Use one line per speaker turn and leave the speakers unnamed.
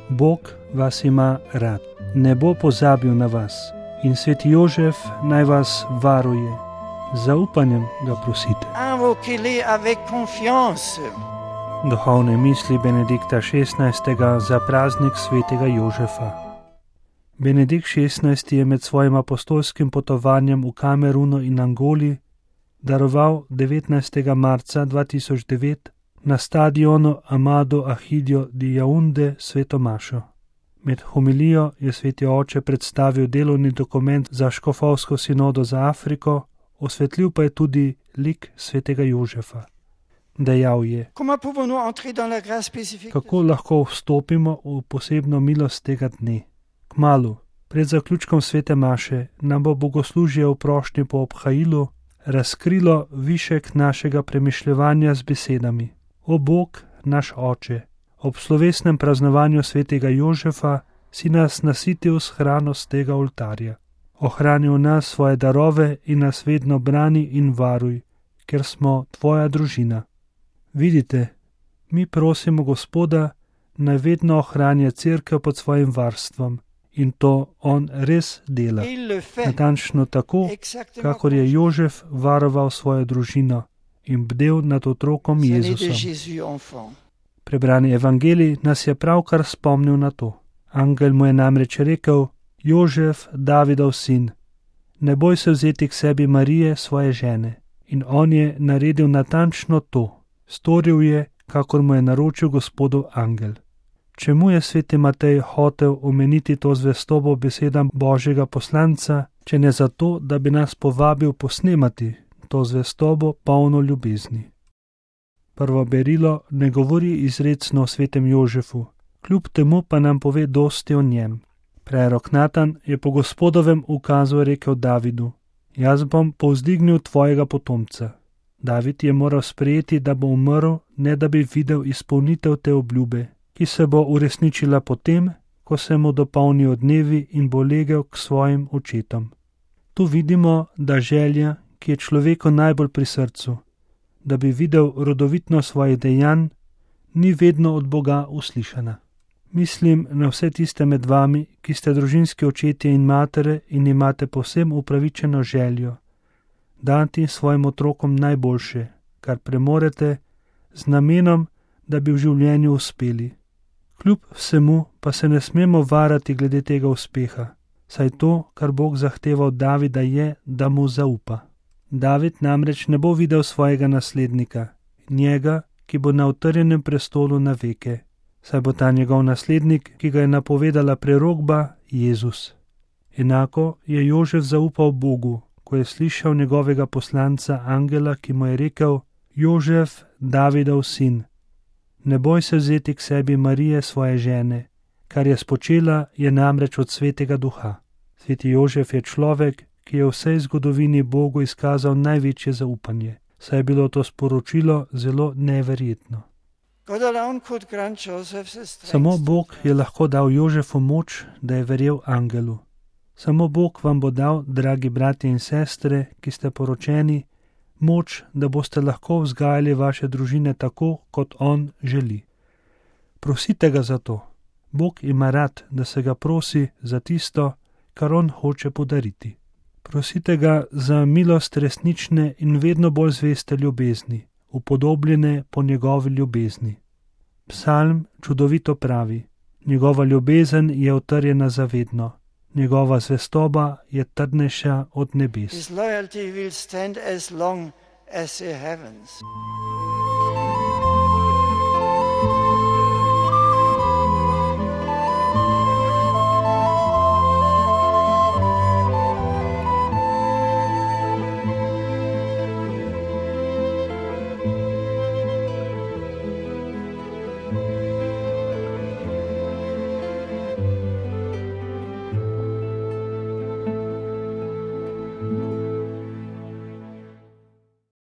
Bog vas ima rad, ne bo pozabil na vas in sveti Jožef naj vas varuje. Z zaupanjem ga prosite.
Invoquez-les avec confiance.
Duhovne misli Benedikta XVI. Za praznik svetega Jožefa. Benedikt XVI. Je med svojim apostolskim potovanjem v Kamerunu in Angoli daroval 19. marca 2009 na stadionu Amado Ahidio di Yaounde sveto mašo. Med homilijo je sveti oče predstavil delovni dokument za škofovsko sinodo za Afriko, osvetlil pa je tudi lik svetega Jožefa. Dejal je: kako lahko vstopimo v posebno milost tega dne? Kmalu, pred zaključkom svete maše, nam bo bogoslužje v prošnji po obhajilu razkrilo višek našega premišljevanja z besedami: O Bog, naš Oče, ob slovesnem praznovanju svetega Jožefa si nas nasitil s hrano z tega oltarja. Ohrani v nas svoje darove in nas vedno brani in varuj, ker smo tvoja družina. Vidite, mi prosimo Gospoda, naj vedno ohranja cerkev pod svojim varstvom, in to on res dela. Natančno tako, kakor je Jožef varoval svojo družino in bdel nad otrokom Jezusom. Prebrani evangelij nas je pravkar spomnil na to. Angel mu je namreč rekel: Jožef, Davidov sin, ne boj se vzeti k sebi Marije, svoje žene. In on je naredil natančno to. Storil je, kakor mu je naročil Gospodov angel. Čemu je sveti Matej hotel omeniti to zvestobo besedam Božjega poslanca, če ne zato, da bi nas povabil posnemati to zvestobo polno ljubezni? Prvo berilo ne govori izrecno o svetem Jožefu, kljub temu pa nam pove dosti o njem. Prerok Natan je po Gospodovem ukazu rekel Davidu: jaz bom povzdignil tvojega potomca. David je moral sprejeti, da bo umrl, ne da bi videl izpolnitev te obljube, ki se bo uresničila potem, ko se mu dopolnijo dnevi in bo legel k svojim očetom. Tu vidimo, da želja, ki je človeku najbolj pri srcu, da bi videl rodovitno svojih dejanj, ni vedno od Boga uslišana. Mislim na vse tiste med vami, ki ste družinski očetje in matere in imate povsem upravičeno željo dati svojim otrokom najboljše, kar premorete, z namenom, da bi v življenju uspeli. Kljub vsemu pa se ne smemo varati glede tega uspeha, saj to, kar Bog zahteva od Davida, je, da mu zaupa. David namreč ne bo videl svojega naslednika, njega, ki bo na utrjenem prestolu na veke, saj bo ta njegov naslednik, ki ga je napovedala prerokba, Jezus. Enako je Jožef zaupal Bogu, ko je slišal njegovega poslanca angela, ki mu je rekel: Jožef, Davidov sin, ne boj se vzeti k sebi Marije, svoje žene, kar je spočela, je namreč od svetega duha. Sveti Jožef je človek, ki je v vsej zgodovini Bogu izkazal največje zaupanje, saj je bilo to sporočilo zelo neverjetno. Samo Bog je lahko dal Jožefu moč, da je verjel angelu. Samo Bog vam bo dal, dragi bratje in sestre, ki ste poročeni, moč, da boste lahko vzgajali vaše družine tako, kot on želi. Prosite ga za to. Bog ima rad, da se ga prosi za tisto, kar on hoče podariti. Prosite ga za milost resnične in vedno bolj zveste ljubezni, upodobljene po njegovi ljubezni. Psalm čudovito pravi: njegova ljubezen je utrjena zavedno, njegova zvestoba je trdnejša od nebes.
His loyalty will stand as long as the heavens.